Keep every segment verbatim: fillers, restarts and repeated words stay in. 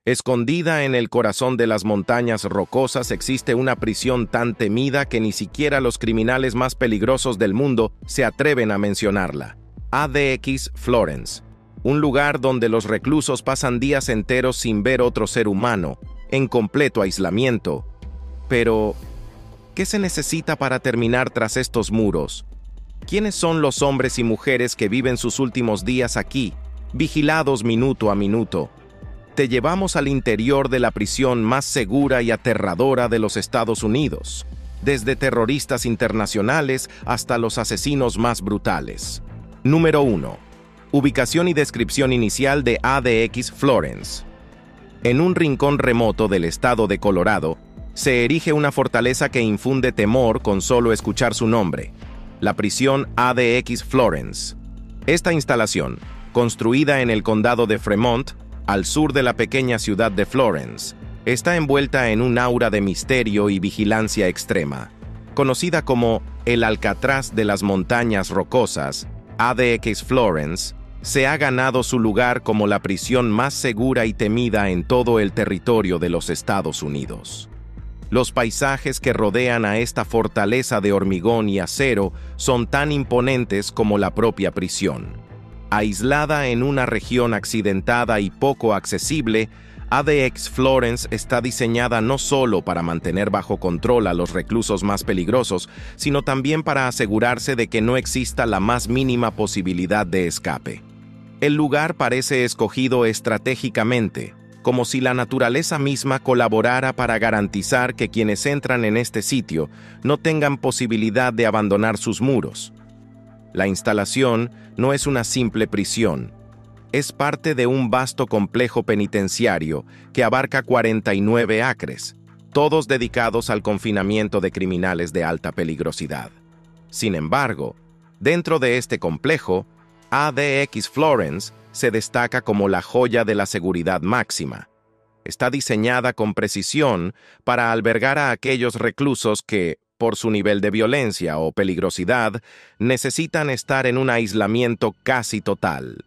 Escondida en el corazón de las montañas rocosas existe una prisión tan temida que ni siquiera los criminales más peligrosos del mundo se atreven a mencionarla. A D X Florence, un lugar donde los reclusos pasan días enteros sin ver otro ser humano, en completo aislamiento. Pero, ¿qué se necesita para terminar tras estos muros? ¿Quiénes son los hombres y mujeres que viven sus últimos días aquí, vigilados minuto a minuto? Te llevamos al interior de la prisión más segura y aterradora de los Estados Unidos, desde terroristas internacionales hasta los asesinos más brutales. Número uno. Ubicación y descripción inicial de A D X Florence. En un rincón remoto del estado de Colorado, se erige una fortaleza que infunde temor con solo escuchar su nombre: la prisión A D X Florence. Esta instalación, construida en el condado de Fremont, al sur de la pequeña ciudad de Florence, está envuelta en un aura de misterio y vigilancia extrema. Conocida como el Alcatraz de las montañas rocosas, A D X Florence se ha ganado su lugar como la prisión más segura y temida en todo el territorio de los Estados Unidos. Los paisajes que rodean a esta fortaleza de hormigón y acero son tan imponentes como la propia prisión. Aislada en una región accidentada y poco accesible, A D X Florence está diseñada no solo para mantener bajo control a los reclusos más peligrosos, sino también para asegurarse de que no exista la más mínima posibilidad de escape. El lugar parece escogido estratégicamente, como si la naturaleza misma colaborara para garantizar que quienes entran en este sitio no tengan posibilidad de abandonar sus muros. La instalación no es una simple prisión. Es parte de un vasto complejo penitenciario que abarca cuarenta y nueve acres, todos dedicados al confinamiento de criminales de alta peligrosidad. Sin embargo, dentro de este complejo, A D X Florence se destaca como la joya de la seguridad máxima. Está diseñada con precisión para albergar a aquellos reclusos que, por su nivel de violencia o peligrosidad, necesitan estar en un aislamiento casi total.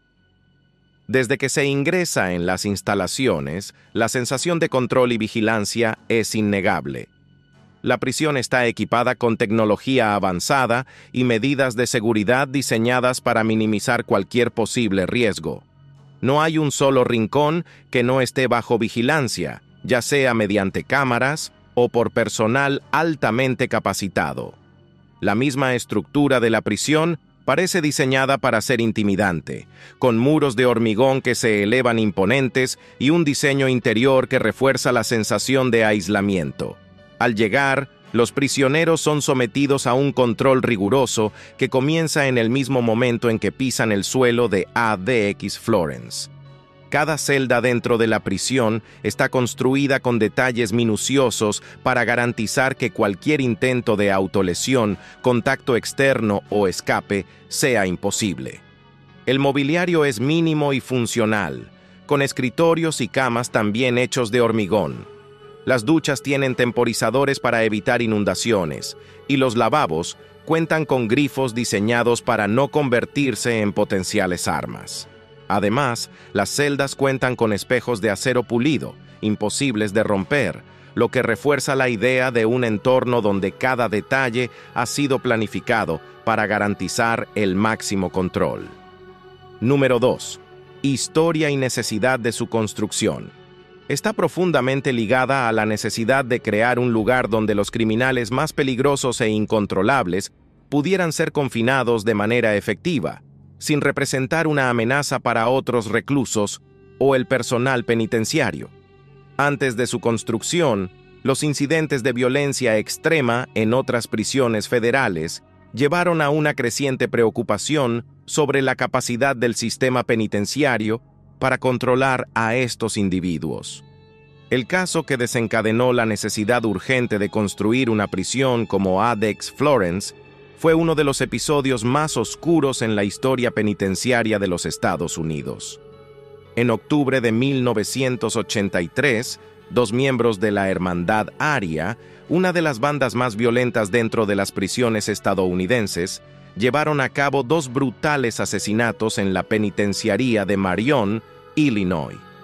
Desde que se ingresa en las instalaciones, la sensación de control y vigilancia es innegable. La prisión está equipada con tecnología avanzada y medidas de seguridad diseñadas para minimizar cualquier posible riesgo. No hay un solo rincón que no esté bajo vigilancia, ya sea mediante cámaras o por personal altamente capacitado. La misma estructura de la prisión parece diseñada para ser intimidante, con muros de hormigón que se elevan imponentes y un diseño interior que refuerza la sensación de aislamiento. Al llegar, los prisioneros son sometidos a un control riguroso que comienza en el mismo momento en que pisan el suelo de A D X Florence. Cada celda dentro de la prisión está construida con detalles minuciosos para garantizar que cualquier intento de autolesión, contacto externo o escape sea imposible. El mobiliario es mínimo y funcional, con escritorios y camas también hechos de hormigón. Las duchas tienen temporizadores para evitar inundaciones, y los lavabos cuentan con grifos diseñados para no convertirse en potenciales armas. Además, las celdas cuentan con espejos de acero pulido, imposibles de romper, lo que refuerza la idea de un entorno donde cada detalle ha sido planificado para garantizar el máximo control. Número dos. Historia y necesidad de su construcción. Está profundamente ligada a la necesidad de crear un lugar donde los criminales más peligrosos e incontrolables pudieran ser confinados de manera efectiva, sin representar una amenaza para otros reclusos o el personal penitenciario. Antes de su construcción, los incidentes de violencia extrema en otras prisiones federales llevaron a una creciente preocupación sobre la capacidad del sistema penitenciario para controlar a estos individuos. El caso que desencadenó la necesidad urgente de construir una prisión como A D X Florence fue uno de los episodios más oscuros en la historia penitenciaria de los Estados Unidos. En octubre de mil novecientos ochenta y tres, dos miembros de la Hermandad Aria, una de las bandas más violentas dentro de las prisiones estadounidenses, llevaron a cabo dos brutales asesinatos en la penitenciaría de Marion, Illinois.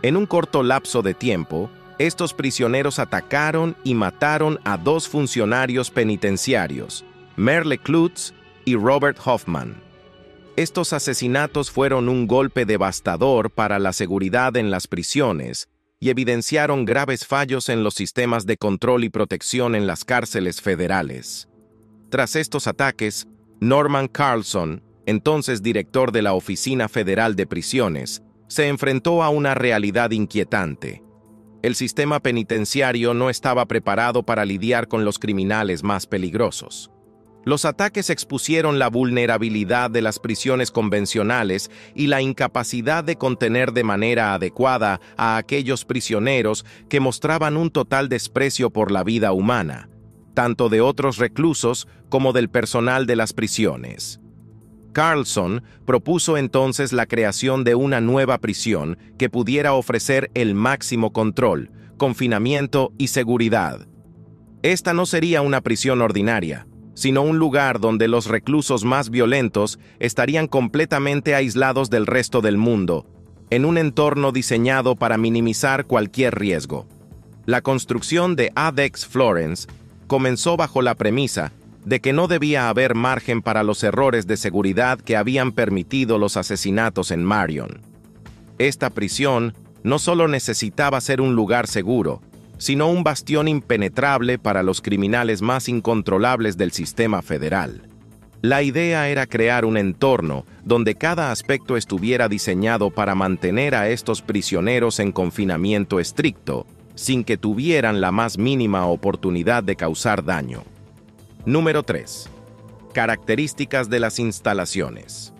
En un corto lapso de tiempo, estos prisioneros atacaron y mataron a dos funcionarios penitenciarios, Merle Klutz y Robert Hoffman. Estos asesinatos fueron un golpe devastador para la seguridad en las prisiones y evidenciaron graves fallos en los sistemas de control y protección en las cárceles federales. Tras estos ataques, Norman Carlson, entonces director de la Oficina Federal de Prisiones, se enfrentó a una realidad inquietante. El sistema penitenciario no estaba preparado para lidiar con los criminales más peligrosos. Los ataques expusieron la vulnerabilidad de las prisiones convencionales y la incapacidad de contener de manera adecuada a aquellos prisioneros que mostraban un total desprecio por la vida humana, tanto de otros reclusos como del personal de las prisiones. Carlson propuso entonces la creación de una nueva prisión que pudiera ofrecer el máximo control, confinamiento y seguridad. Esta no sería una prisión ordinaria, sino un lugar donde los reclusos más violentos estarían completamente aislados del resto del mundo, en un entorno diseñado para minimizar cualquier riesgo. La construcción de A D E X Florence comenzó bajo la premisa de que no debía haber margen para los errores de seguridad que habían permitido los asesinatos en Marion. Esta prisión no solo necesitaba ser un lugar seguro, sino un bastión impenetrable para los criminales más incontrolables del sistema federal. La idea era crear un entorno donde cada aspecto estuviera diseñado para mantener a estos prisioneros en confinamiento estricto, sin que tuvieran la más mínima oportunidad de causar daño. Número tres. Características de las instalaciones.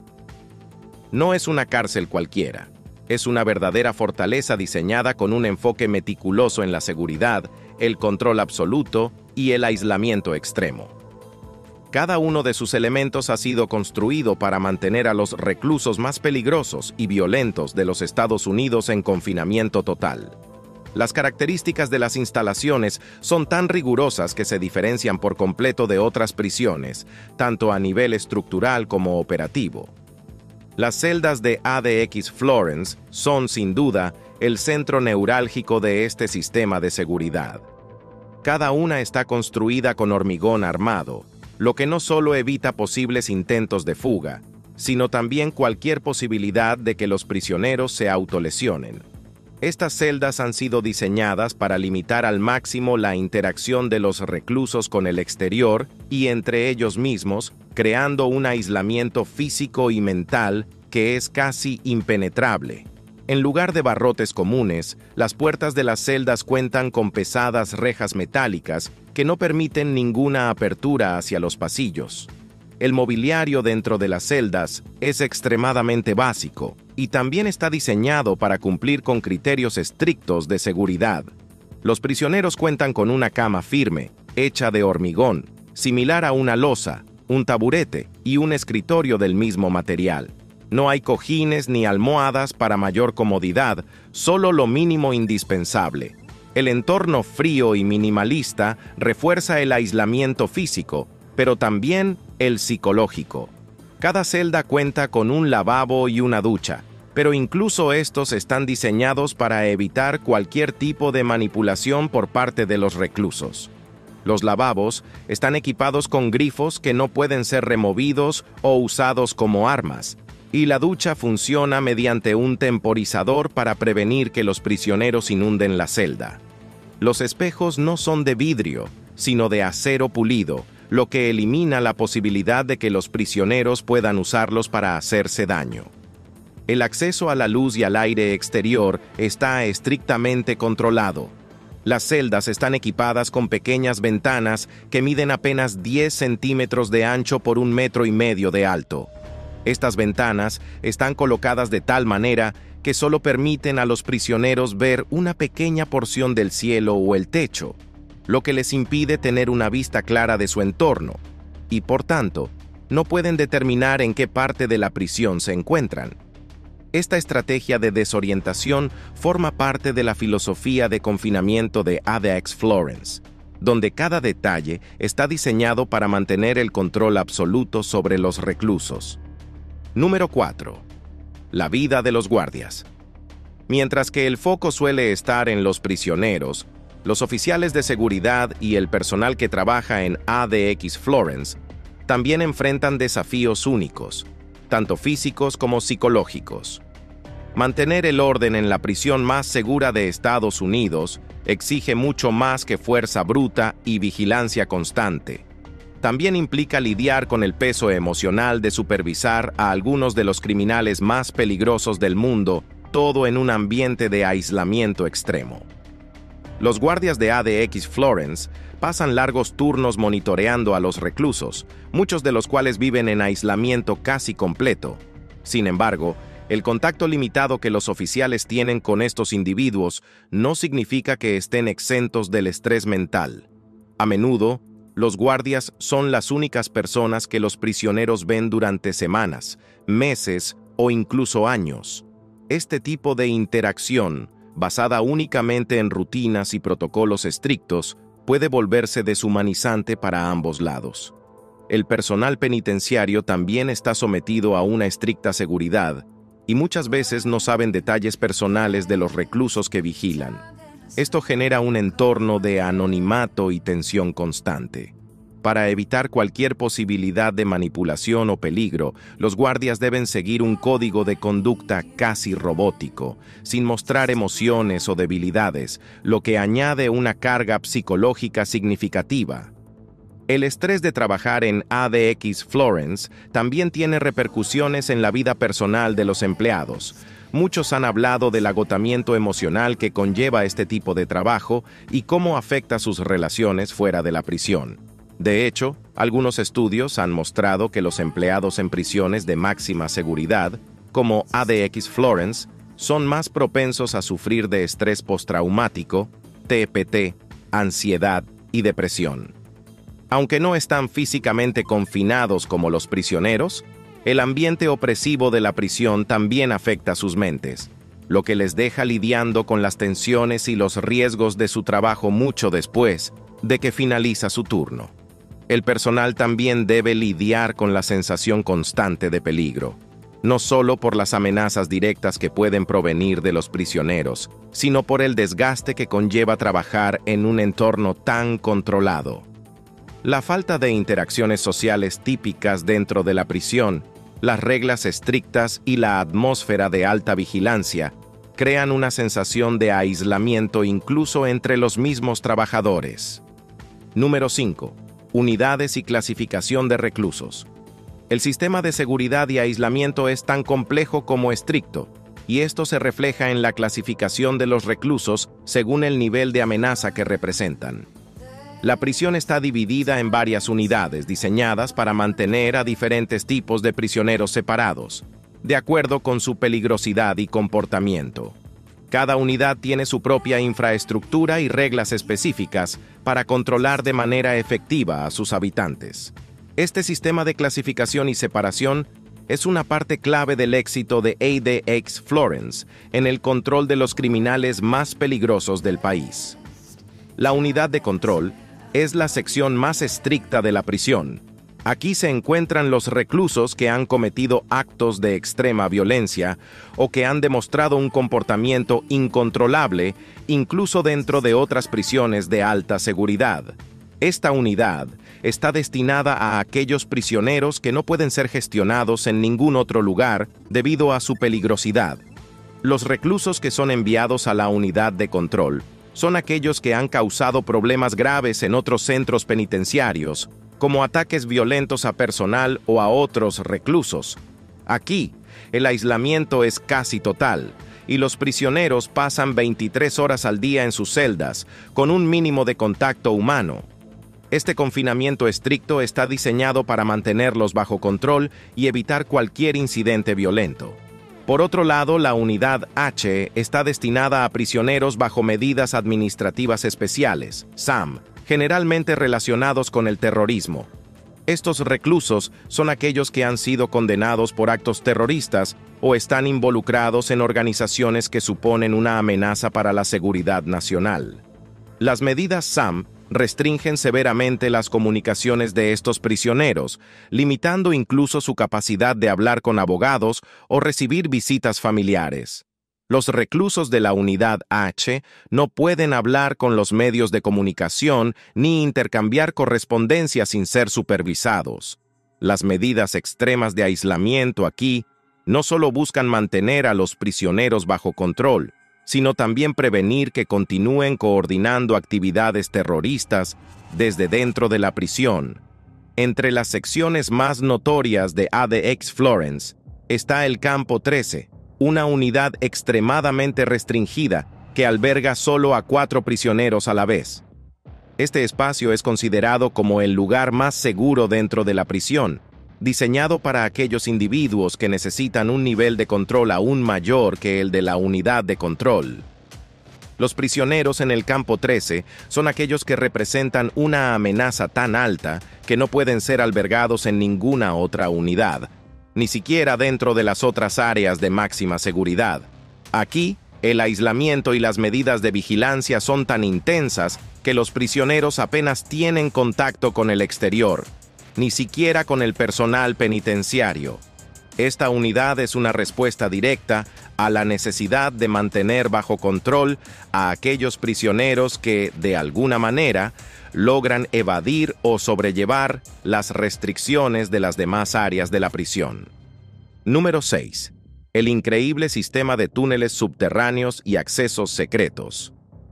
No es una cárcel cualquiera. Es una verdadera fortaleza diseñada con un enfoque meticuloso en la seguridad, el control absoluto y el aislamiento extremo. Cada uno de sus elementos ha sido construido para mantener a los reclusos más peligrosos y violentos de los Estados Unidos en confinamiento total. Las características de las instalaciones son tan rigurosas que se diferencian por completo de otras prisiones, tanto a nivel estructural como operativo. Las celdas de A D E X Florence son, sin duda, el centro neurálgico de este sistema de seguridad. Cada una está construida con hormigón armado, lo que no solo evita posibles intentos de fuga, sino también cualquier posibilidad de que los prisioneros se autolesionen. Estas celdas han sido diseñadas para limitar al máximo la interacción de los reclusos con el exterior y entre ellos mismos, creando un aislamiento físico y mental que es casi impenetrable. En lugar de barrotes comunes, las puertas de las celdas cuentan con pesadas rejas metálicas que no permiten ninguna apertura hacia los pasillos. El mobiliario dentro de las celdas es extremadamente básico y también está diseñado para cumplir con criterios estrictos de seguridad. Los prisioneros cuentan con una cama firme, hecha de hormigón, similar a una losa, un taburete y un escritorio del mismo material. No hay cojines ni almohadas para mayor comodidad, solo lo mínimo indispensable. El entorno frío y minimalista refuerza el aislamiento físico, pero también el psicológico. Cada celda cuenta con un lavabo y una ducha, pero incluso estos están diseñados para evitar cualquier tipo de manipulación por parte de los reclusos. Los lavabos están equipados con grifos que no pueden ser removidos o usados como armas, y la ducha funciona mediante un temporizador para prevenir que los prisioneros inunden la celda. Los espejos no son de vidrio, sino de acero pulido, lo que elimina la posibilidad de que los prisioneros puedan usarlos para hacerse daño. El acceso a la luz y al aire exterior está estrictamente controlado. Las celdas están equipadas con pequeñas ventanas que miden apenas diez centímetros de ancho por un metro y medio de alto. Estas ventanas están colocadas de tal manera que solo permiten a los prisioneros ver una pequeña porción del cielo o el techo, lo que les impide tener una vista clara de su entorno, y por tanto, no pueden determinar en qué parte de la prisión se encuentran. Esta estrategia de desorientación forma parte de la filosofía de confinamiento de A D E X Florence, donde cada detalle está diseñado para mantener el control absoluto sobre los reclusos. Número cuatro. La vida de los guardias. Mientras que el foco suele estar en los prisioneros, los oficiales de seguridad y el personal que trabaja en A D X Florence también enfrentan desafíos únicos, tanto físicos como psicológicos. Mantener el orden en la prisión más segura de Estados Unidos exige mucho más que fuerza bruta y vigilancia constante. También implica lidiar con el peso emocional de supervisar a algunos de los criminales más peligrosos del mundo, todo en un ambiente de aislamiento extremo. Los guardias de A D X Florence pasan largos turnos monitoreando a los reclusos, muchos de los cuales viven en aislamiento casi completo. Sin embargo, el contacto limitado que los oficiales tienen con estos individuos no significa que estén exentos del estrés mental. A menudo, los guardias son las únicas personas que los prisioneros ven durante semanas, meses o incluso años. Este tipo de interacción, basada únicamente en rutinas y protocolos estrictos, puede volverse deshumanizante para ambos lados. El personal penitenciario también está sometido a una estricta seguridad, y muchas veces no saben detalles personales de los reclusos que vigilan. Esto genera un entorno de anonimato y tensión constante. Para evitar cualquier posibilidad de manipulación o peligro, los guardias deben seguir un código de conducta casi robótico, sin mostrar emociones o debilidades, lo que añade una carga psicológica significativa. El estrés de trabajar en A D X Florence también tiene repercusiones en la vida personal de los empleados. Muchos han hablado del agotamiento emocional que conlleva este tipo de trabajo y cómo afecta sus relaciones fuera de la prisión. De hecho, algunos estudios han mostrado que los empleados en prisiones de máxima seguridad, como A D X Florence, son más propensos a sufrir de estrés postraumático, T P T, ansiedad y depresión. Aunque no están físicamente confinados como los prisioneros, el ambiente opresivo de la prisión también afecta sus mentes, lo que les deja lidiando con las tensiones y los riesgos de su trabajo mucho después de que finaliza su turno. El personal también debe lidiar con la sensación constante de peligro, no solo por las amenazas directas que pueden provenir de los prisioneros, sino por el desgaste que conlleva trabajar en un entorno tan controlado. La falta de interacciones sociales típicas dentro de la prisión, las reglas estrictas y la atmósfera de alta vigilancia crean una sensación de aislamiento incluso entre los mismos trabajadores. Número cinco. Unidades y clasificación de reclusos. El sistema de seguridad y aislamiento es tan complejo como estricto, y esto se refleja en la clasificación de los reclusos según el nivel de amenaza que representan. La prisión está dividida en varias unidades diseñadas para mantener a diferentes tipos de prisioneros separados, de acuerdo con su peligrosidad y comportamiento. Cada unidad tiene su propia infraestructura y reglas específicas para controlar de manera efectiva a sus habitantes. Este sistema de clasificación y separación es una parte clave del éxito de A D X Florence en el control de los criminales más peligrosos del país. La unidad de control es la sección más estricta de la prisión. Aquí se encuentran los reclusos que han cometido actos de extrema violencia o que han demostrado un comportamiento incontrolable, incluso dentro de otras prisiones de alta seguridad. Esta unidad está destinada a aquellos prisioneros que no pueden ser gestionados en ningún otro lugar debido a su peligrosidad. Los reclusos que son enviados a la unidad de control son aquellos que han causado problemas graves en otros centros penitenciarios, como ataques violentos a personal o a otros reclusos. Aquí, el aislamiento es casi total, y los prisioneros pasan veintitrés horas al día en sus celdas, con un mínimo de contacto humano. Este confinamiento estricto está diseñado para mantenerlos bajo control y evitar cualquier incidente violento. Por otro lado, la Unidad H está destinada a prisioneros bajo medidas administrativas especiales, S A M, generalmente relacionados con el terrorismo. Estos reclusos son aquellos que han sido condenados por actos terroristas o están involucrados en organizaciones que suponen una amenaza para la seguridad nacional. Las medidas S A M restringen severamente las comunicaciones de estos prisioneros, limitando incluso su capacidad de hablar con abogados o recibir visitas familiares. Los reclusos de la Unidad H no pueden hablar con los medios de comunicación ni intercambiar correspondencia sin ser supervisados. Las medidas extremas de aislamiento aquí no solo buscan mantener a los prisioneros bajo control, sino también prevenir que continúen coordinando actividades terroristas desde dentro de la prisión. Entre las secciones más notorias de A D X Florence está el Campo trece, una unidad extremadamente restringida que alberga solo a cuatro prisioneros a la vez. Este espacio es considerado como el lugar más seguro dentro de la prisión, diseñado para aquellos individuos que necesitan un nivel de control aún mayor que el de la unidad de control. Los prisioneros en el Campo trece son aquellos que representan una amenaza tan alta que no pueden ser albergados en ninguna otra unidad, ni siquiera dentro de las otras áreas de máxima seguridad. Aquí, el aislamiento y las medidas de vigilancia son tan intensas que los prisioneros apenas tienen contacto con el exterior, ni siquiera con el personal penitenciario. Esta unidad es una respuesta directa a la necesidad de mantener bajo control a aquellos prisioneros que, de alguna manera, logran evadir o sobrellevar las restricciones de las demás áreas de la prisión. Número seis. El increíble sistema de túneles subterráneos y accesos secretos.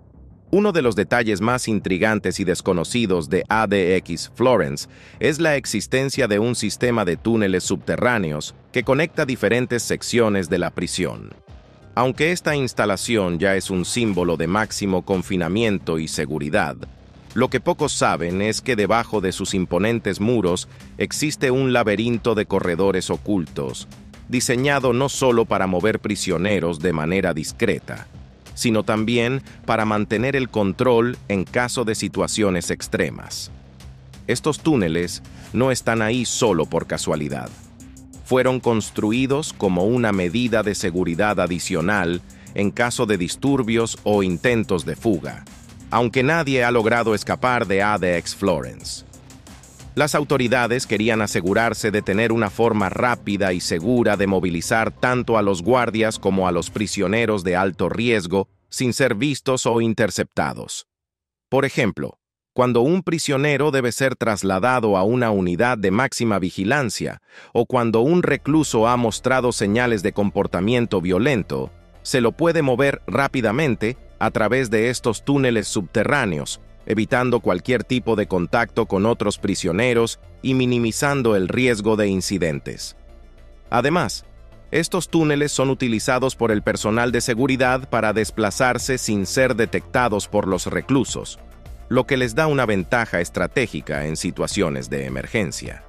Uno de los detalles más intrigantes y desconocidos de A D X Florence es la existencia de un sistema de túneles subterráneos que conecta diferentes secciones de la prisión. Aunque esta instalación ya es un símbolo de máximo confinamiento y seguridad, lo que pocos saben es que debajo de sus imponentes muros existe un laberinto de corredores ocultos, diseñado no solo para mover prisioneros de manera discreta, sino también para mantener el control en caso de situaciones extremas. Estos túneles no están ahí solo por casualidad. Fueron construidos como una medida de seguridad adicional en caso de disturbios o intentos de fuga, aunque nadie ha logrado escapar de A D X Florence. Las autoridades querían asegurarse de tener una forma rápida y segura de movilizar tanto a los guardias como a los prisioneros de alto riesgo sin ser vistos o interceptados. Por ejemplo, cuando un prisionero debe ser trasladado a una unidad de máxima vigilancia o cuando un recluso ha mostrado señales de comportamiento violento, se lo puede mover rápidamente a través de estos túneles subterráneos, evitando cualquier tipo de contacto con otros prisioneros y minimizando el riesgo de incidentes. Además, estos túneles son utilizados por el personal de seguridad para desplazarse sin ser detectados por los reclusos, lo que les da una ventaja estratégica en situaciones de emergencia.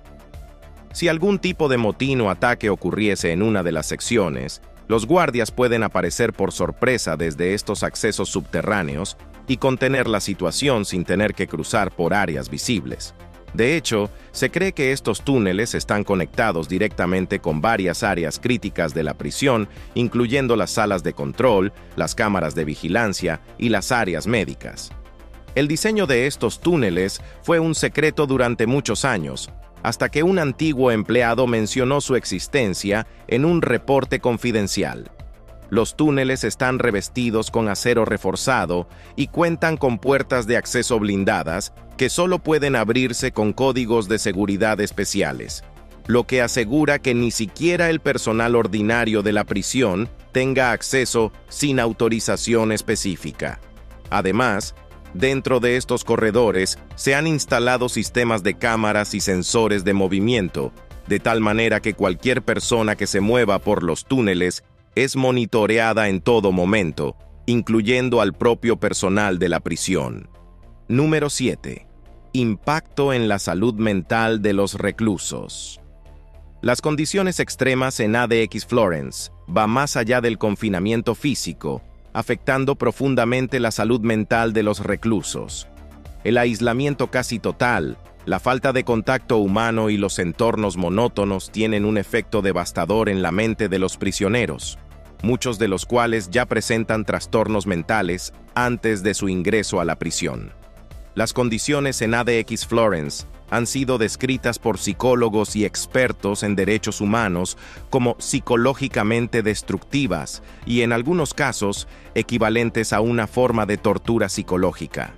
Si algún tipo de motín o ataque ocurriese en una de las secciones, los guardias pueden aparecer por sorpresa desde estos accesos subterráneos y contener la situación sin tener que cruzar por áreas visibles. De hecho, se cree que estos túneles están conectados directamente con varias áreas críticas de la prisión, incluyendo las salas de control, las cámaras de vigilancia y las áreas médicas. El diseño de estos túneles fue un secreto durante muchos años, hasta que un antiguo empleado mencionó su existencia en un reporte confidencial. Los túneles están revestidos con acero reforzado y cuentan con puertas de acceso blindadas que solo pueden abrirse con códigos de seguridad especiales, lo que asegura que ni siquiera el personal ordinario de la prisión tenga acceso sin autorización específica. Además, dentro de estos corredores se han instalado sistemas de cámaras y sensores de movimiento, de tal manera que cualquier persona que se mueva por los túneles es monitoreada en todo momento, incluyendo al propio personal de la prisión. Número siete. Impacto en la salud mental de los reclusos. Las condiciones extremas en A D X Florence van más allá del confinamiento físico, afectando profundamente la salud mental de los reclusos. El aislamiento casi total, la falta de contacto humano y los entornos monótonos tienen un efecto devastador en la mente de los prisioneros, muchos de los cuales ya presentan trastornos mentales antes de su ingreso a la prisión. Las condiciones en A D X Florence han sido descritas por psicólogos y expertos en derechos humanos como psicológicamente destructivas y, en algunos casos, equivalentes a una forma de tortura psicológica.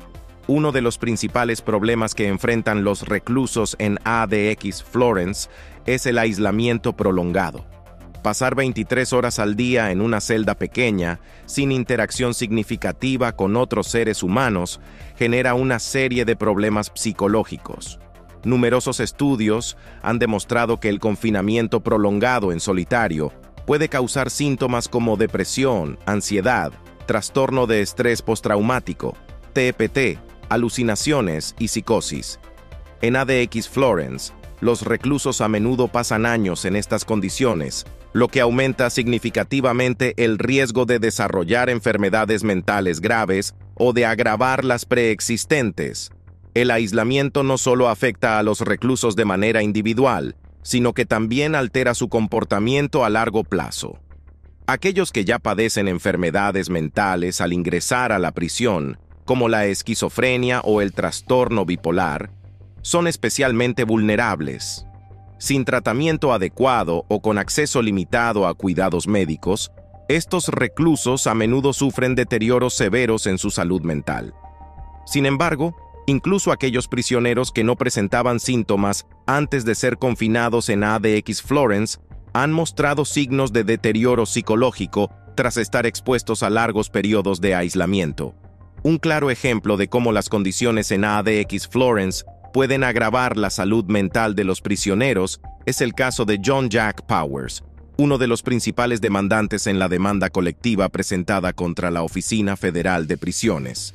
Uno de los principales problemas que enfrentan los reclusos en A D X Florence es el aislamiento prolongado. Pasar veintitrés horas al día en una celda pequeña, sin interacción significativa con otros seres humanos, genera una serie de problemas psicológicos. Numerosos estudios han demostrado que el confinamiento prolongado en solitario puede causar síntomas como depresión, ansiedad, trastorno de estrés postraumático, T P T, alucinaciones y psicosis. En A D X Florence, los reclusos a menudo pasan años en estas condiciones, lo que aumenta significativamente el riesgo de desarrollar enfermedades mentales graves o de agravar las preexistentes. El aislamiento no solo afecta a los reclusos de manera individual, sino que también altera su comportamiento a largo plazo. Aquellos que ya padecen enfermedades mentales al ingresar a la prisión, como la esquizofrenia o el trastorno bipolar, son especialmente vulnerables. Sin tratamiento adecuado o con acceso limitado a cuidados médicos, estos reclusos a menudo sufren deterioros severos en su salud mental. Sin embargo, incluso aquellos prisioneros que no presentaban síntomas antes de ser confinados en A D X Florence han mostrado signos de deterioro psicológico tras estar expuestos a largos periodos de aislamiento. Un claro ejemplo de cómo las condiciones en A D X Florence pueden agravar la salud mental de los prisioneros es el caso de John Jack Powers, uno de los principales demandantes en la demanda colectiva presentada contra la Oficina Federal de Prisiones.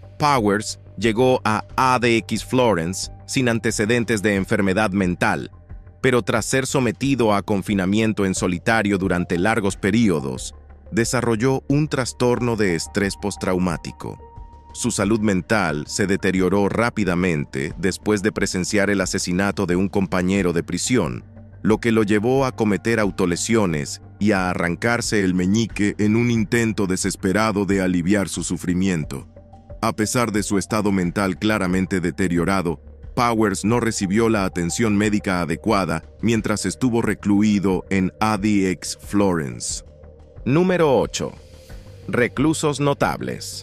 Powers llegó a A D X Florence sin antecedentes de enfermedad mental, pero tras ser sometido a confinamiento en solitario durante largos periodos, desarrolló un trastorno de estrés postraumático. Su salud mental se deterioró rápidamente después de presenciar el asesinato de un compañero de prisión, lo que lo llevó a cometer autolesiones y a arrancarse el meñique en un intento desesperado de aliviar su sufrimiento. A pesar de su estado mental claramente deteriorado, Powers no recibió la atención médica adecuada mientras estuvo recluido en A D X Florence. Número ocho. Reclusos notables.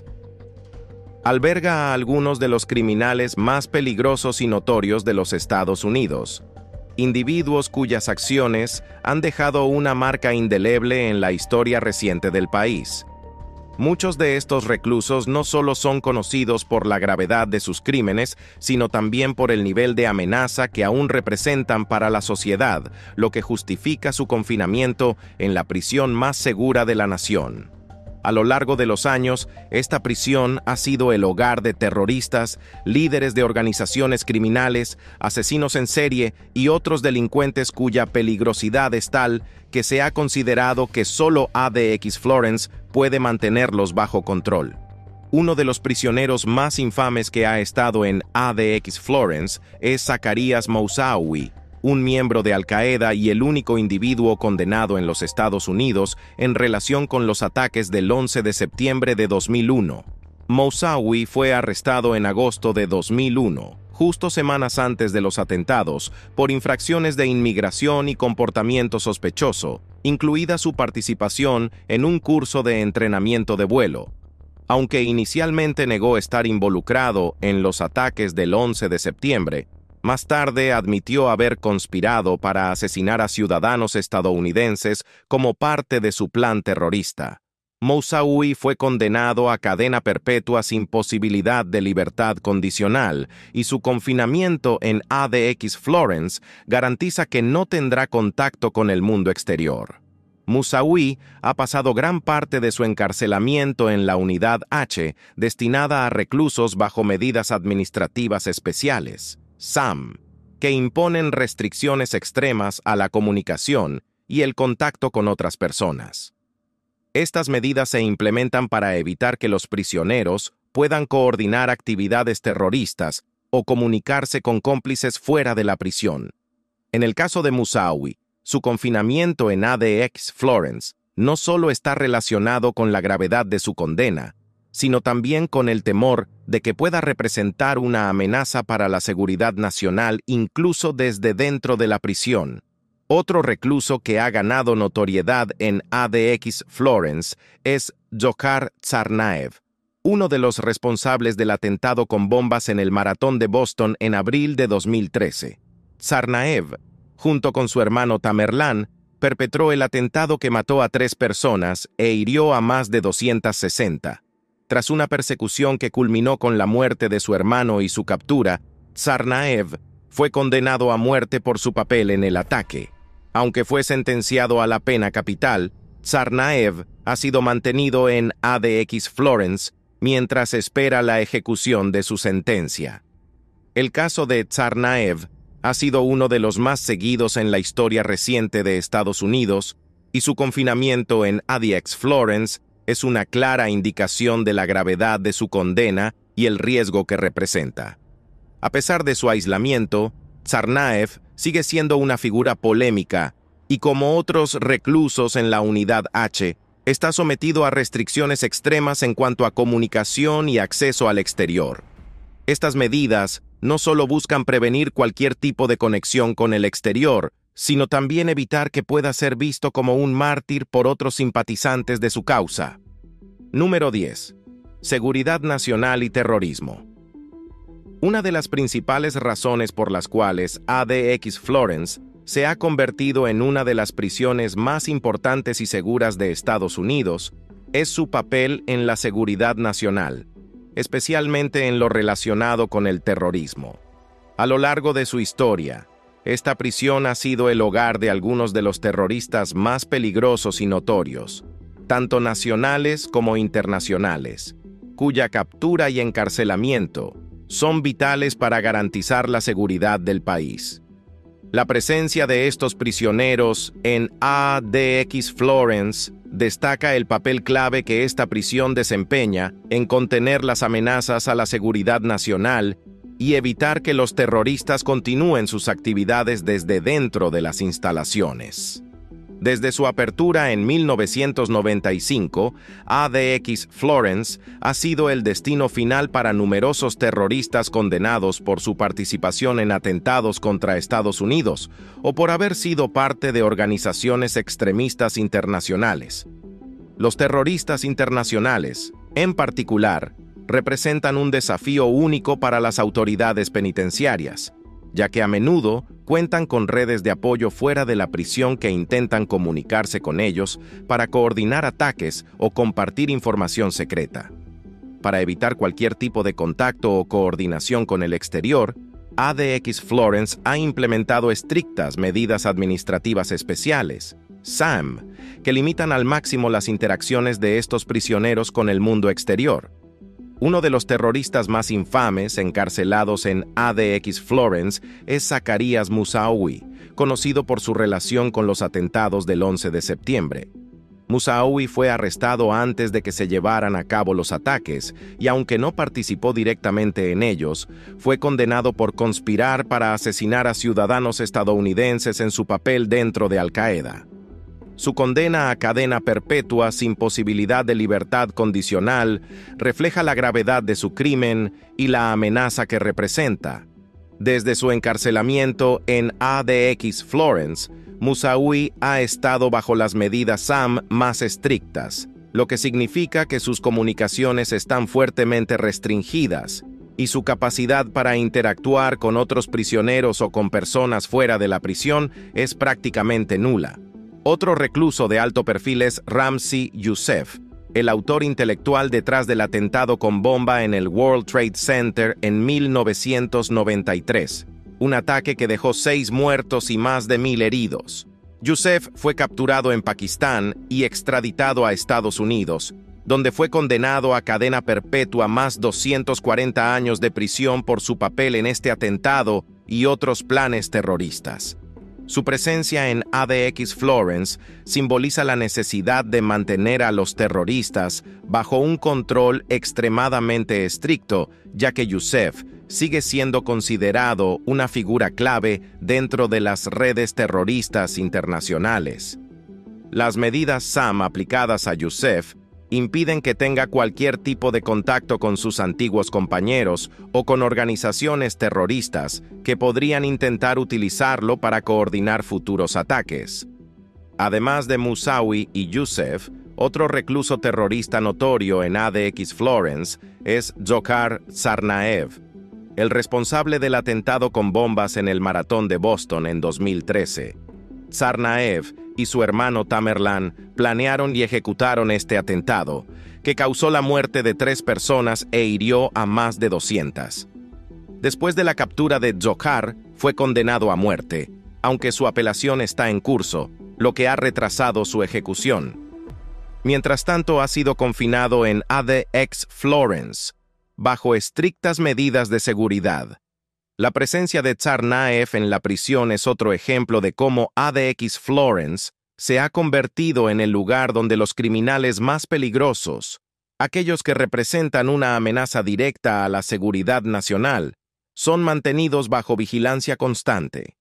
Alberga a algunos de los criminales más peligrosos y notorios de los Estados Unidos, individuos cuyas acciones han dejado una marca indeleble en la historia reciente del país. Muchos de estos reclusos no solo son conocidos por la gravedad de sus crímenes, sino también por el nivel de amenaza que aún representan para la sociedad, lo que justifica su confinamiento en la prisión más segura de la nación. A lo largo de los años, esta prisión ha sido el hogar de terroristas, líderes de organizaciones criminales, asesinos en serie y otros delincuentes cuya peligrosidad es tal que se ha considerado que solo A D X Florence puede mantenerlos bajo control. Uno de los prisioneros más infames que ha estado en A D X Florence es Zacarias Moussaoui, un miembro de Al-Qaeda y el único individuo condenado en los Estados Unidos en relación con los ataques del once de septiembre de dos mil uno. Moussaoui fue arrestado en agosto de dos mil uno, justo semanas antes de los atentados, por infracciones de inmigración y comportamiento sospechoso, incluida su participación en un curso de entrenamiento de vuelo. Aunque inicialmente negó estar involucrado en los ataques del once de septiembre, más tarde admitió haber conspirado para asesinar a ciudadanos estadounidenses como parte de su plan terrorista. Moussaoui fue condenado a cadena perpetua sin posibilidad de libertad condicional, y su confinamiento en A D X Florence garantiza que no tendrá contacto con el mundo exterior. Moussaoui ha pasado gran parte de su encarcelamiento en la Unidad H, destinada a reclusos bajo medidas administrativas especiales, S A M, que imponen restricciones extremas a la comunicación y el contacto con otras personas. Estas medidas se implementan para evitar que los prisioneros puedan coordinar actividades terroristas o comunicarse con cómplices fuera de la prisión. En el caso de Moussaoui, su confinamiento en A D X Florence no solo está relacionado con la gravedad de su condena, sino también con el temor de que pueda representar una amenaza para la seguridad nacional incluso desde dentro de la prisión. Otro recluso que ha ganado notoriedad en A D X Florence es Dzhokhar Tsarnaev, uno de los responsables del atentado con bombas en el Maratón de Boston en abril de dos mil trece. Tsarnaev, junto con su hermano Tamerlán, perpetró el atentado que mató a tres personas e hirió a más de doscientas sesenta. Tras una persecución que culminó con la muerte de su hermano y su captura, Tsarnaev fue condenado a muerte por su papel en el ataque. Aunque fue sentenciado a la pena capital, Tsarnaev ha sido mantenido en A D X Florence mientras espera la ejecución de su sentencia. El caso de Tsarnaev ha sido uno de los más seguidos en la historia reciente de Estados Unidos, y su confinamiento en A D X Florence es una clara indicación de la gravedad de su condena y el riesgo que representa. A pesar de su aislamiento, Tsarnaev sigue siendo una figura polémica y, como otros reclusos en la Unidad H, está sometido a restricciones extremas en cuanto a comunicación y acceso al exterior. Estas medidas no solo buscan prevenir cualquier tipo de conexión con el exterior, sino también evitar que pueda ser visto como un mártir por otros simpatizantes de su causa. Número diez. Seguridad nacional y terrorismo. Una de las principales razones por las cuales A D X Florence se ha convertido en una de las prisiones más importantes y seguras de Estados Unidos es su papel en la seguridad nacional, especialmente en lo relacionado con el terrorismo. A lo largo de su historia, esta prisión ha sido el hogar de algunos de los terroristas más peligrosos y notorios, tanto nacionales como internacionales, cuya captura y encarcelamiento son vitales para garantizar la seguridad del país. La presencia de estos prisioneros en A D X Florence destaca el papel clave que esta prisión desempeña en contener las amenazas a la seguridad nacional y evitar que los terroristas continúen sus actividades desde dentro de las instalaciones. Desde su apertura en mil novecientos noventa y cinco, A D X Florence ha sido el destino final para numerosos terroristas condenados por su participación en atentados contra Estados Unidos o por haber sido parte de organizaciones extremistas internacionales. Los terroristas internacionales, en particular, representan un desafío único para las autoridades penitenciarias, ya que a menudo cuentan con redes de apoyo fuera de la prisión que intentan comunicarse con ellos para coordinar ataques o compartir información secreta. Para evitar cualquier tipo de contacto o coordinación con el exterior, A D X Florence ha implementado estrictas medidas administrativas especiales, S A M, que limitan al máximo las interacciones de estos prisioneros con el mundo exterior. Uno de los terroristas más infames encarcelados en A D X Florence es Zaccarías Moussaoui, conocido por su relación con los atentados del once de septiembre. Moussaoui fue arrestado antes de que se llevaran a cabo los ataques y, aunque no participó directamente en ellos, fue condenado por conspirar para asesinar a ciudadanos estadounidenses en su papel dentro de Al-Qaeda. Su condena a cadena perpetua sin posibilidad de libertad condicional refleja la gravedad de su crimen y la amenaza que representa. Desde su encarcelamiento en A D X Florence, Moussaoui ha estado bajo las medidas S A M más estrictas, lo que significa que sus comunicaciones están fuertemente restringidas y su capacidad para interactuar con otros prisioneros o con personas fuera de la prisión es prácticamente nula. Otro recluso de alto perfil es Ramzi Youssef, el autor intelectual detrás del atentado con bomba en el World Trade Center en mil novecientos noventa y tres, un ataque que dejó seis muertos y más de mil heridos. Youssef fue capturado en Pakistán y extraditado a Estados Unidos, donde fue condenado a cadena perpetua más doscientos cuarenta años de prisión por su papel en este atentado y otros planes terroristas. Su presencia en A D X Florence simboliza la necesidad de mantener a los terroristas bajo un control extremadamente estricto, ya que Youssef sigue siendo considerado una figura clave dentro de las redes terroristas internacionales. Las medidas S A M aplicadas a Youssef impiden que tenga cualquier tipo de contacto con sus antiguos compañeros o con organizaciones terroristas que podrían intentar utilizarlo para coordinar futuros ataques. Además de Moussaoui y Youssef, otro recluso terrorista notorio en A D X Florence es Dzhokhar Tsarnaev, el responsable del atentado con bombas en el Maratón de Boston en dos mil trece. Tsarnaev y su hermano Tamerlan planearon y ejecutaron este atentado, que causó la muerte de tres personas e hirió a más de doscientas. Después de la captura de Dzhokhar, fue condenado a muerte, aunque su apelación está en curso, lo que ha retrasado su ejecución. Mientras tanto, ha sido confinado en A D X Florence, bajo estrictas medidas de seguridad. La presencia de Tsarnaev en la prisión es otro ejemplo de cómo A D X Florence se ha convertido en el lugar donde los criminales más peligrosos, aquellos que representan una amenaza directa a la seguridad nacional, son mantenidos bajo vigilancia constante.